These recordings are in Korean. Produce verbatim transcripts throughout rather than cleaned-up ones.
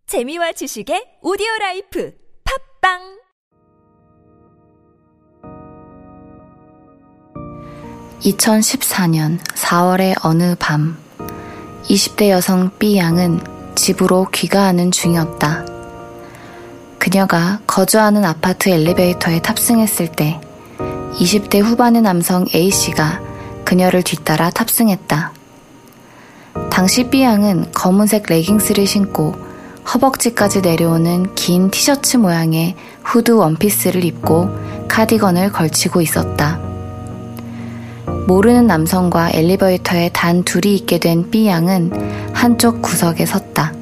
재미와 지식의 오디오라이프 팝빵 이천십사 년 사월의 어느 밤, 이십 대 여성 B양은 집으로 귀가하는 중이었다. 그녀가 거주하는 아파트 엘리베이터에 탑승했을 때 이십 대 후반의 남성 A씨가 그녀를 뒤따라 탑승했다. 당시 B양은 검은색 레깅스를 신고 허벅지까지 내려오는 긴 티셔츠 모양의 후드 원피스를 입고 카디건을 걸치고 있었다. 모르는 남성과 엘리베이터에 단 둘이 있게 된 B양은 한쪽 구석에 섰다.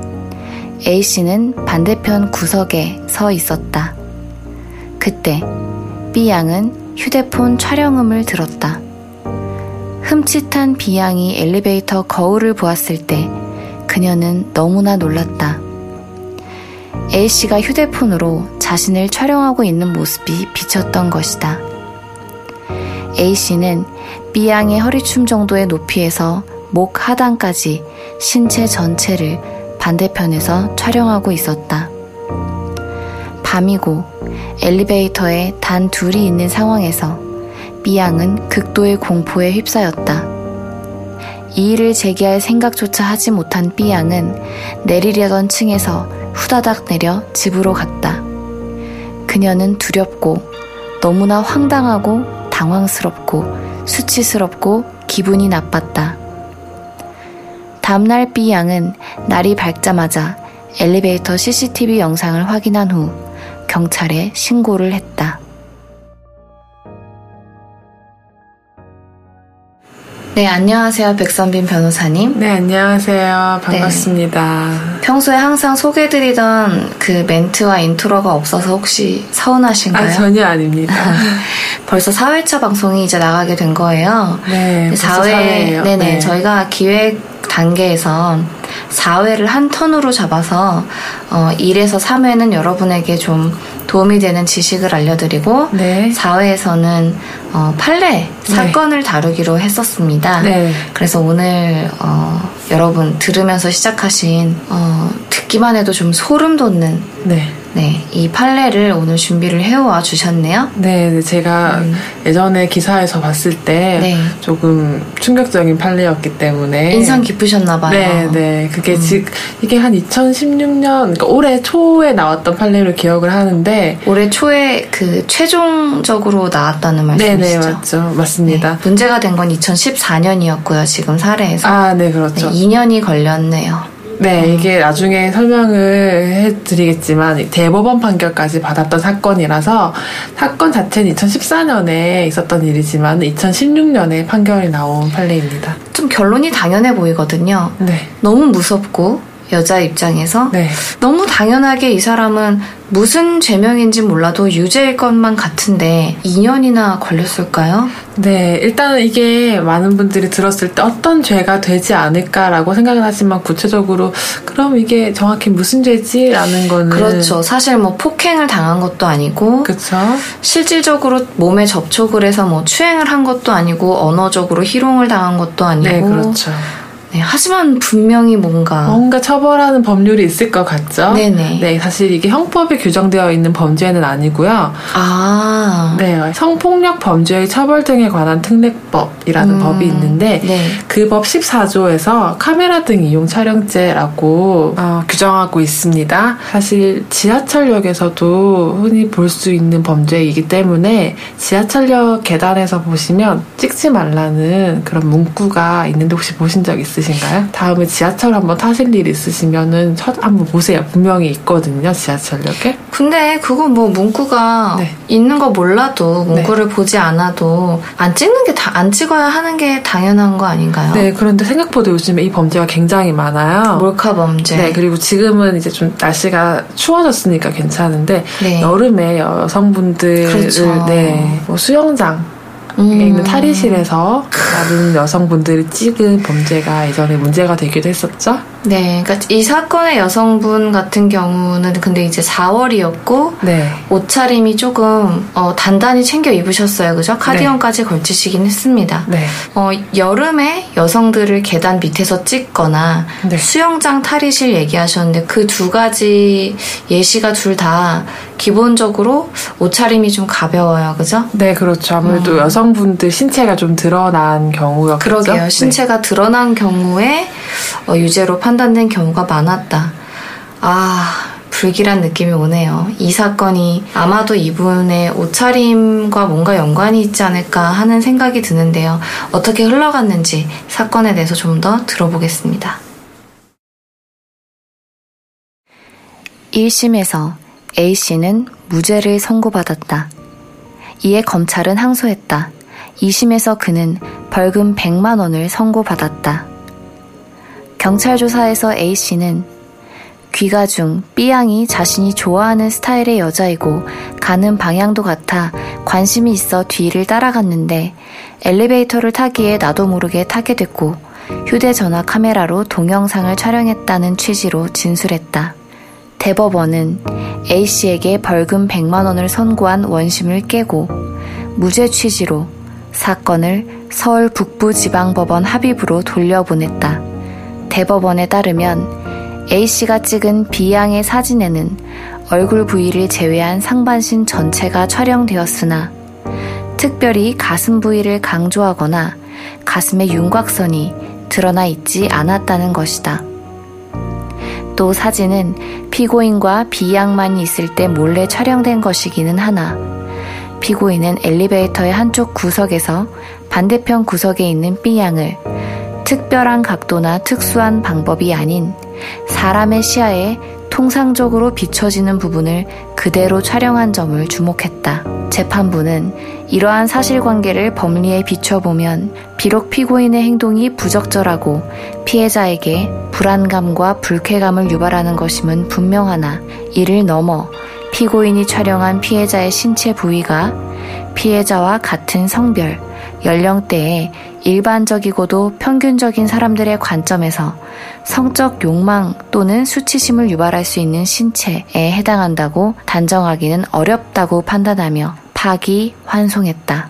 A씨는 반대편 구석에 서 있었다. 그때 B양은 휴대폰 촬영음을 들었다. 흠칫한 B양이 엘리베이터 거울을 보았을 때 그녀는 너무나 놀랐다. A씨가 휴대폰으로 자신을 촬영하고 있는 모습이 비쳤던 것이다. A씨는 B양의 허리춤 정도의 높이에서 목 하단까지 신체 전체를 반대편에서 촬영하고 있었다. 밤이고 엘리베이터에 단 둘이 있는 상황에서 B양은 극도의 공포에 휩싸였다. 이의를 제기할 생각조차 하지 못한 B양은 내리려던 층에서 후다닥 내려 집으로 갔다. 그녀는 두렵고 너무나 황당하고 당황스럽고 수치스럽고 기분이 나빴다. 다음날 B양은 날이 밝자마자 엘리베이터 씨씨티비 영상을 확인한 후 경찰에 신고를 했다. 네, 안녕하세요. 백선빈 변호사님. 네, 안녕하세요. 반갑습니다. 네. 평소에 항상 소개해드리던 그 멘트와 인트로가 없어서 혹시 서운하신가요? 아, 전혀 아닙니다. 벌써 사 회차 방송이 이제 나가게 된 거예요. 네, 벌써 사 회예요. 네네, 네. 저희가 기획 단계에서 사 회를 한 턴으로 잡아서 어, 일에서 삼 회는 여러분에게 좀 도움이 되는 지식을 알려드리고 네. 사 회에서는 어, 판례 사건을 네. 다루기로 했었습니다. 네. 그래서 오늘 어, 여러분 들으면서 시작하신 어, 듣기만 해도 좀 소름 돋는 네. 네, 이 판례를 오늘 준비를 해와 주셨네요. 네, 제가 음. 예전에 기사에서 봤을 때 네. 조금 충격적인 판례였기 때문에 인상 깊으셨나봐요. 네, 네. 그게 음. 즉 이게 한 이천십육 년, 그러니까 올해 초에 나왔던 판례로 기억을 하는데 올해 초에 그 최종적으로 나왔다는 말씀이시죠? 네, 네, 맞죠, 맞습니다. 네, 문제가 된 건 이천십사 년이었고요. 지금 사례에서. 아, 네, 그렇죠. 네, 이 년이 걸렸네요. 네, 음. 이게 나중에 설명을 해드리겠지만 대법원 판결까지 받았던 사건이라서 사건 자체는 이천십사 년에 있었던 일이지만 이천십육 년에 판결이 나온 판례입니다. 좀 결론이 당연해 보이거든요. 네. 너무 무섭고 여자 입장에서 네. 너무 당연하게 이 사람은 무슨 죄명인지 몰라도 유죄일 것만 같은데 이 년이나 걸렸을까요? 네, 일단은 이게 많은 분들이 들었을 때 어떤 죄가 되지 않을까라고 생각은 하지만 구체적으로 그럼 이게 정확히 무슨 죄지? 라는 거는 그렇죠. 사실 뭐 폭행을 당한 것도 아니고 그렇죠. 실질적으로 몸에 접촉을 해서 뭐 추행을 한 것도 아니고 언어적으로 희롱을 당한 것도 아니고 네, 그렇죠. 네, 하지만 분명히 뭔가 뭔가 처벌하는 법률이 있을 것 같죠? 네네. 네, 사실 이게 형법에 규정되어 있는 범죄는 아니고요. 아. 네, 성폭력 범죄의 처벌 등에 관한 특례법이라는 음, 법이 있는데 네. 그 법 십사 조에서 카메라 등 이용 촬영죄라고 어, 규정하고 있습니다. 사실 지하철역에서도 흔히 볼 수 있는 범죄이기 때문에 지하철역 계단에서 보시면 찍지 말라는 그런 문구가 있는데 혹시 보신 적 있으세요? 신가요? 다음에 지하철 한번 타실 일 있으시면은 첫 한번 보세요. 분명히 있거든요, 지하철역에. 근데 그거 뭐 문구가 네. 있는 거 몰라도 문구를 네. 보지 않아도 안 찍는 게 다 안 찍어야 하는 게 당연한 거 아닌가요? 네, 그런데 생각보다 요즘에 이 범죄가 굉장히 많아요. 몰카 범죄. 네, 그리고 지금은 이제 좀 날씨가 추워졌으니까 괜찮은데 네. 여름에 여성분들을 그렇죠. 네, 뭐 수영장 음. 있는 탈의실에서 다른 여성분들이 찍은 범죄가 예전에 문제가 되기도 했었죠. 네, 그러니까 이 사건의 여성분 같은 경우는 근데 이제 사월이었고 네. 옷차림이 조금 어, 단단히 챙겨 입으셨어요, 그죠? 카디건까지 네. 걸치시긴 했습니다. 네. 어, 여름에 여성들을 계단 밑에서 찍거나 네. 수영장 탈의실 얘기하셨는데 그 두 가지 예시가 둘 다 기본적으로 옷차림이 좀 가벼워요, 그죠? 네, 그렇죠. 아무래도 음. 여성분들 신체가 좀 드러난 경우였겠죠. 그러게요. 신체가 네. 드러난 경우에 어, 유죄로 판단된 경우가 많았다. 아, 불길한 느낌이 오네요. 이 사건이 아마도 이분의 옷차림과 뭔가 연관이 있지 않을까 하는 생각이 드는데요. 어떻게 흘러갔는지 사건에 대해서 좀 더 들어보겠습니다. 일 심에서 A씨는 무죄를 선고받았다. 이에 검찰은 항소했다. 이 심에서 그는 벌금 백만 원을 선고받았다. 경찰 조사에서 A씨는 귀가 중 B양이 자신이 좋아하는 스타일의 여자이고 가는 방향도 같아 관심이 있어 뒤를 따라갔는데 엘리베이터를 타기에 나도 모르게 타게 됐고 휴대전화 카메라로 동영상을 촬영했다는 취지로 진술했다. 대법원은 A씨에게 벌금 백만 원을 선고한 원심을 깨고 무죄 취지로 사건을 서울 북부지방법원 합의부로 돌려보냈다. 대법원에 따르면 A씨가 찍은 B양의 사진에는 얼굴 부위를 제외한 상반신 전체가 촬영되었으나 특별히 가슴 부위를 강조하거나 가슴의 윤곽선이 드러나 있지 않았다는 것이다. 또 사진은 피고인과 B양만이 있을 때 몰래 촬영된 것이기는 하나 피고인은 엘리베이터의 한쪽 구석에서 반대편 구석에 있는 B양을 특별한 각도나 특수한 방법이 아닌 사람의 시야에 통상적으로 비춰지는 부분을 그대로 촬영한 점을 주목했다. 재판부는 이러한 사실관계를 법리에 비춰보면 비록 피고인의 행동이 부적절하고 피해자에게 불안감과 불쾌감을 유발하는 것임은 분명하나 이를 넘어 피고인이 촬영한 피해자의 신체 부위가 피해자와 같은 성별, 연령대의 일반적이고도 평균적인 사람들의 관점에서 성적 욕망 또는 수치심을 유발할 수 있는 신체에 해당한다고 단정하기는 어렵다고 판단하며 파기환송했다.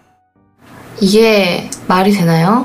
이게 말이 되나요?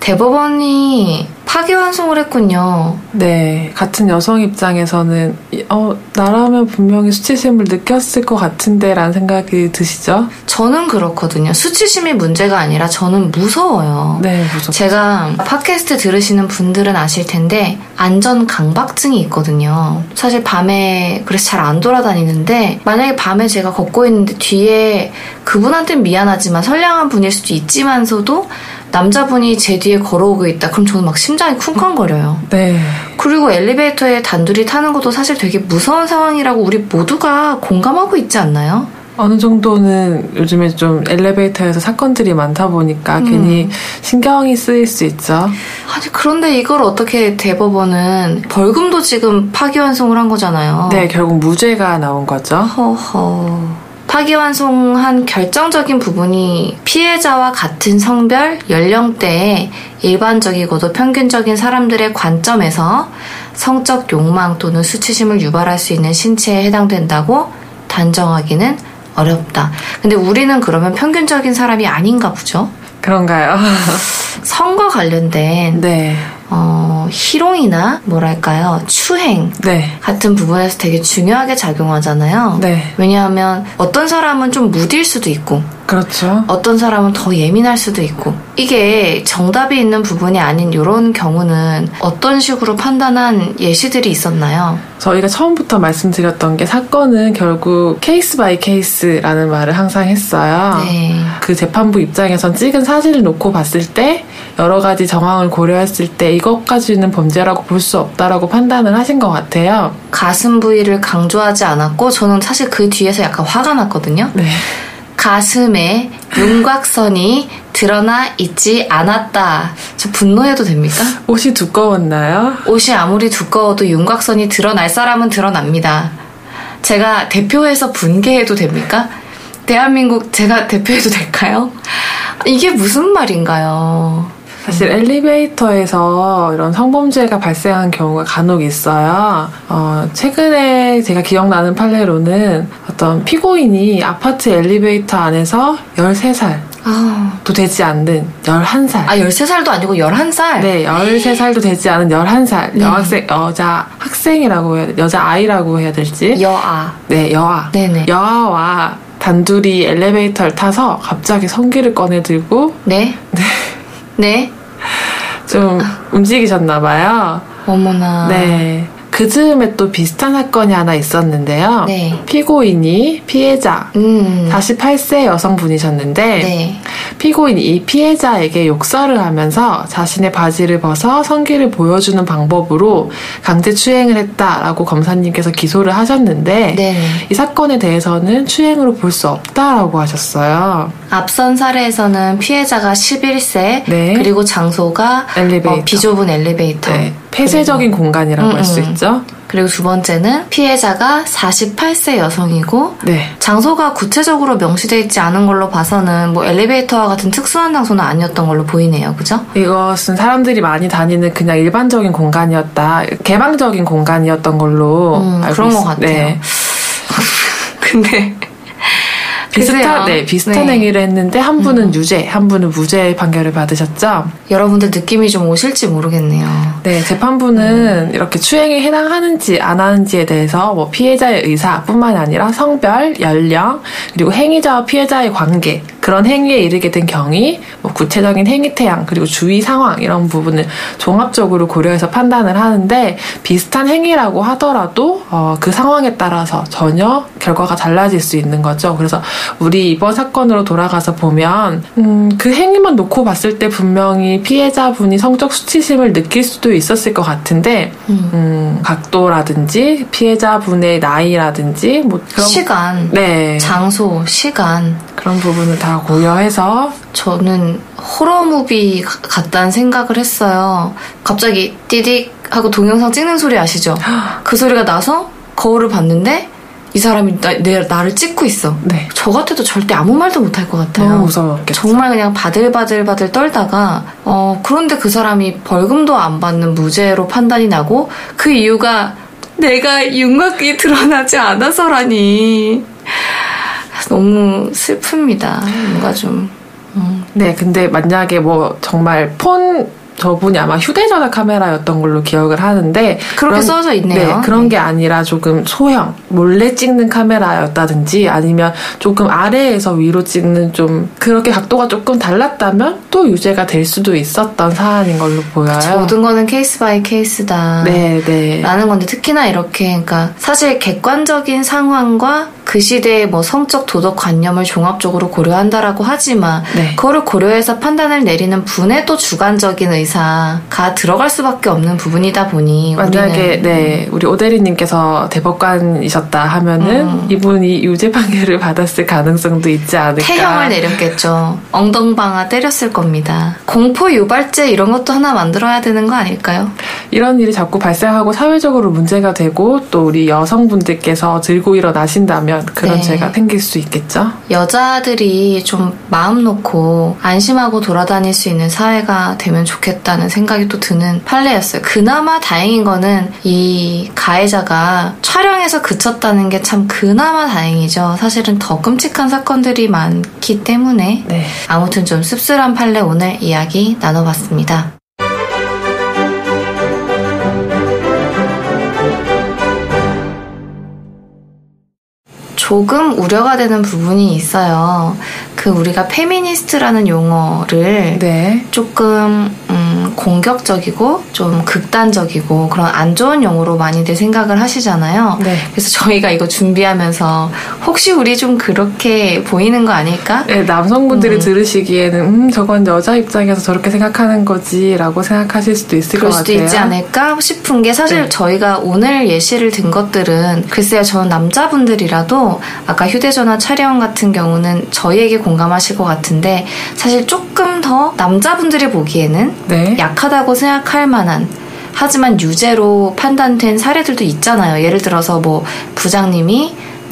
대법원이 파기환송을 했군요. 네, 같은 여성 입장에서는 어 나라면 분명히 수치심을 느꼈을 것 같은데 라는 생각이 드시죠? 저는 그렇거든요. 수치심이 문제가 아니라 저는 무서워요. 네, 무섭죠. 제가 팟캐스트 들으시는 분들은 아실 텐데 안전 강박증이 있거든요. 사실 밤에 그래서 잘 안 돌아다니는데 만약에 밤에 제가 걷고 있는데 뒤에 그분한테는 미안하지만 선량한 분일 수도 있지만서도 남자분이 제 뒤에 걸어오고 있다. 그럼 저는 막 심장이 쿵쾅거려요. 네. 그리고 엘리베이터에 단둘이 타는 것도 사실 되게 무서운 상황이라고 우리 모두가 공감하고 있지 않나요? 어느 정도는 요즘에 좀 엘리베이터에서 사건들이 많다 보니까 음. 괜히 신경이 쓰일 수 있죠. 아니 그런데 이걸 어떻게 대법원은 벌금도 지금 파기환송을 한 거잖아요. 네, 결국 무죄가 나온 거죠. 허허. 파기환송한 결정적인 부분이 피해자와 같은 성별, 연령대의 일반적이고도 평균적인 사람들의 관점에서 성적 욕망 또는 수치심을 유발할 수 있는 신체에 해당된다고 단정하기는 어렵다. 근데 우리는 그러면 평균적인 사람이 아닌가 보죠? 그런가요? 성과 관련된 네. 어, 희롱이나 뭐랄까요 추행 네. 같은 부분에서 되게 중요하게 작용하잖아요. 네. 왜냐하면 어떤 사람은 좀 무딜 수도 있고 그렇죠. 어떤 사람은 더 예민할 수도 있고 이게 정답이 있는 부분이 아닌 이런 경우는 어떤 식으로 판단한 예시들이 있었나요? 저희가 처음부터 말씀드렸던 게 사건은 결국 케이스 바이 케이스라는 말을 항상 했어요. 네. 그 재판부 입장에선 찍은 사진을 놓고 봤을 때 여러 가지 정황을 고려했을 때 이것까지는 범죄라고 볼 수 없다라고 판단을 하신 것 같아요. 가슴 부위를 강조하지 않았고 저는 사실 그 뒤에서 약간 화가 났거든요. 네. 가슴에 윤곽선이 드러나 있지 않았다. 저 분노해도 됩니까? 옷이 두꺼웠나요? 옷이 아무리 두꺼워도 윤곽선이 드러날 사람은 드러납니다. 제가 대표해서 분개해도 됩니까? 대한민국 제가 대표해도 될까요? 이게 무슨 말인가요? 사실 엘리베이터에서 이런 성범죄가 발생한 경우가 간혹 있어요. 어, 최근에 제가 기억나는 판례로는 어떤 피고인이 아파트 엘리베이터 안에서 열세 살도 아, 되지 않는 열한 살. 아 열세 살도 아니고 열한 살? 네, 열세 살도 되지 않은 열한 살. 네. 여학생, 여자 학생이라고 해야, 여자 아이라고 해야 될지. 여아. 네, 여아. 네네. 여아와 단둘이 엘리베이터를 타서 갑자기 성기를 꺼내들고 네? 네. 네? 좀 움직이셨나봐요. 어머나. 네. 그 즈음에 또 비슷한 사건이 하나 있었는데요. 네. 피고인이 피해자, 음. 사십팔 세 여성분이셨는데 네. 피고인이 이 피해자에게 욕설을 하면서 자신의 바지를 벗어 성기를 보여주는 방법으로 강제 추행을 했다라고 검사님께서 기소를 하셨는데 네. 이 사건에 대해서는 추행으로 볼 수 없다라고 하셨어요. 앞선 사례에서는 피해자가 십일 세 네. 그리고 장소가 엘리베이터. 어, 비좁은 엘리베이터. 네. 폐쇄적인 공간이라고 음, 할 수 음. 있죠. 그리고 두 번째는 피해자가 사십팔 세 여성이고 네. 장소가 구체적으로 명시되어 있지 않은 걸로 봐서는 뭐 엘리베이터와 같은 특수한 장소는 아니었던 걸로 보이네요. 그죠? 이것은 사람들이 많이 다니는 그냥 일반적인 공간이었다. 개방적인 공간이었던 걸로 음, 알고 그런 것 있- 같아요. 네. 근데 비슷한, 글쎄요. 네, 비슷한 네. 행위를 했는데 한 분은 유죄, 한 분은 무죄 판결을 받으셨죠. 여러분들 느낌이 좀 오실지 모르겠네요. 네, 재판부는 이렇게 추행에 해당하는지 안 하는지에 대해서 뭐 피해자의 의사뿐만 아니라 성별, 연령, 그리고 행위자와 피해자의 관계, 그런 행위에 이르게 된 경위, 뭐 구체적인 행위 태양, 그리고 주의 상황 이런 부분을 종합적으로 고려해서 판단을 하는데 비슷한 행위라고 하더라도 어, 그 상황에 따라서 전혀 결과가 달라질 수 있는 거죠. 그래서 우리 이번 사건으로 돌아가서 보면 음, 그 행위만 놓고 봤을 때 분명히 피해자분이 성적 수치심을 느낄 수도 있었을 것 같은데 음. 음, 각도라든지 피해자분의 나이라든지 뭐 그런 시간, 네 장소, 시간. 그런 부분을 다 고려해서 저는 호러무비 가- 같다는 생각을 했어요. 갑자기 띠딕 하고 동영상 찍는 소리 아시죠? 그 소리가 나서 거울을 봤는데 이 사람이 나, 내, 나를 찍고 있어. 네. 저 같아도 절대 아무 말도 못할 것 같아요. 너무 무서웠겠죠. 정말 그냥 바들바들바들 떨다가 어 그런데 그 사람이 벌금도 안 받는 무죄로 판단이 나고 그 이유가 내가 윤곽이 드러나지 않아서라니. 너무 슬픕니다. 뭔가 좀 음. 네, 근데 만약에 뭐 정말 폰 저분이 아마 휴대전화 카메라였던 걸로 기억을 하는데 그렇게 써져 있네요. 네, 그런 네. 게 아니라 조금 소형 몰래 찍는 카메라였다든지 아니면 조금 아래에서 위로 찍는 좀 그렇게 각도가 조금 달랐다면 또 유죄가 될 수도 있었던 사안인 걸로 보여요. 모든 거는 케이스 바이 케이스다. 네, 네. 라는 건데 특히나 이렇게 그러니까 사실 객관적인 상황과 그 시대의 뭐 성적 도덕 관념을 종합적으로 고려한다라고 하지만 네. 그거를 고려해서 판단을 내리는 분의 또 주관적인 의사가 들어갈 수밖에 없는 부분이다 보니 만약에 우리는 네 우리 오대리님께서 대법관이셨다 하면은 음. 이분이 유죄 판결을 받았을 가능성도 있지 않을까. 태형을 내렸겠죠. 엉덩방아 때렸을 겁니다. 공포 유발죄 이런 것도 하나 만들어야 되는 거 아닐까요? 이런 일이 자꾸 발생하고 사회적으로 문제가 되고 또 우리 여성분들께서 들고 일어나신다면 그런 네. 죄가 생길 수 있겠죠. 여자들이 좀 마음 놓고 안심하고 돌아다닐 수 있는 사회가 되면 좋겠다는 생각이 또 드는 판례였어요. 그나마 다행인 거는 이 가해자가 촬영에서 그쳤다는 게 참 그나마 다행이죠. 사실은 더 끔찍한 사건들이 많기 때문에 네. 아무튼 좀 씁쓸한 판례 오늘 이야기 나눠봤습니다. 조금 우려가 되는 부분이 있어요. 그 우리가 페미니스트라는 용어를 네. 조금 음, 공격적이고 좀 극단적이고 그런 안 좋은 용어로 많이들 생각을 하시잖아요. 네. 그래서 저희가 이거 준비하면서 혹시 우리 좀 그렇게 보이는 거 아닐까? 네, 남성분들이 음. 들으시기에는 음 저건 여자 입장에서 저렇게 생각하는 거지라고 생각하실 수도 있을 그럴 것 수도 같아요. 있지 않을까 싶은 게 사실 네. 저희가 오늘 예시를 든 것들은 글쎄요 저는 남자분들이라도 아까 휴대전화 촬영 같은 경우는 저희에게 공감하실 것 같은데 사실 조금 더 남자분들이 보기에는 네. 약하다고 생각할 만한 하지만 유죄로 판단된 사례들도 있잖아요. 예를 들어서 뭐 부장님이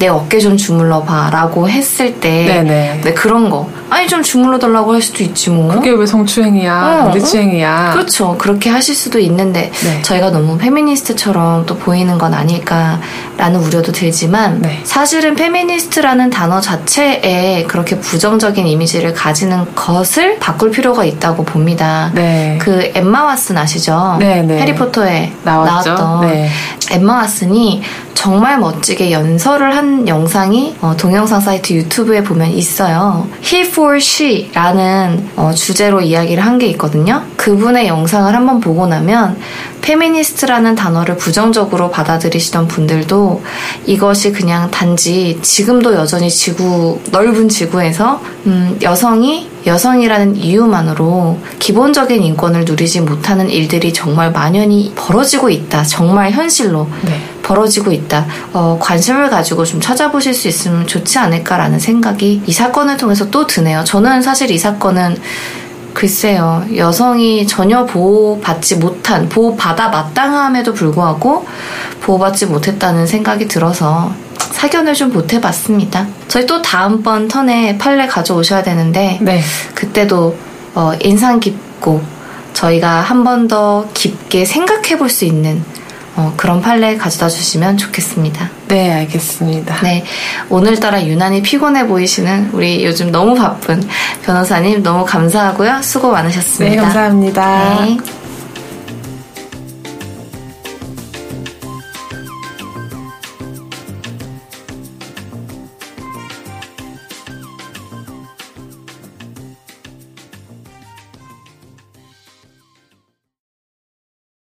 내 어깨 좀 주물러봐 라고 했을 때 네네. 네, 그런 거 아니 좀 주물러달라고 할 수도 있지 뭐. 그게 왜 성추행이야, 무리추행이야. 어? 그렇죠. 그렇게 하실 수도 있는데 네. 저희가 너무 페미니스트처럼 또 보이는 건 아닐까라는 우려도 들지만 네. 사실은 페미니스트라는 단어 자체에 그렇게 부정적인 이미지를 가지는 것을 바꿀 필요가 있다고 봅니다. 네. 그 엠마 왓슨 아시죠? 네네. 해리포터에 나왔죠? 나왔던 네. 엠마 왓슨이 정말 멋지게 연설을 한 영상이 어, 동영상 사이트 유튜브에 보면 있어요. He for She라는 어, 주제로 이야기를 한 게 있거든요. 그분의 영상을 한번 보고 나면 페미니스트라는 단어를 부정적으로 받아들이시던 분들도 이것이 그냥 단지 지금도 여전히 지구 넓은 지구에서 음, 여성이 여성이라는 이유만으로 기본적인 인권을 누리지 못하는 일들이 정말 만연히 벌어지고 있다. 정말 현실로 네. 벌어지고 있다. 어, 관심을 가지고 좀 찾아보실 수 있으면 좋지 않을까라는 생각이 이 사건을 통해서 또 드네요. 저는 사실 이 사건은 글쎄요. 여성이 전혀 보호받지 못한, 보호받아 마땅함에도 불구하고 보호받지 못했다는 생각이 들어서 사견을 좀 보태봤습니다. 저희 또 다음번 턴에 판례 가져오셔야 되는데 네. 그때도 어, 인상 깊고 저희가 한 번 더 깊게 생각해볼 수 있는 어, 그런 판례 가져다 주시면 좋겠습니다. 네, 알겠습니다. 네, 오늘따라 유난히 피곤해 보이시는 우리 요즘 너무 바쁜 변호사님 너무 감사하고요. 수고 많으셨습니다. 네, 감사합니다. 네.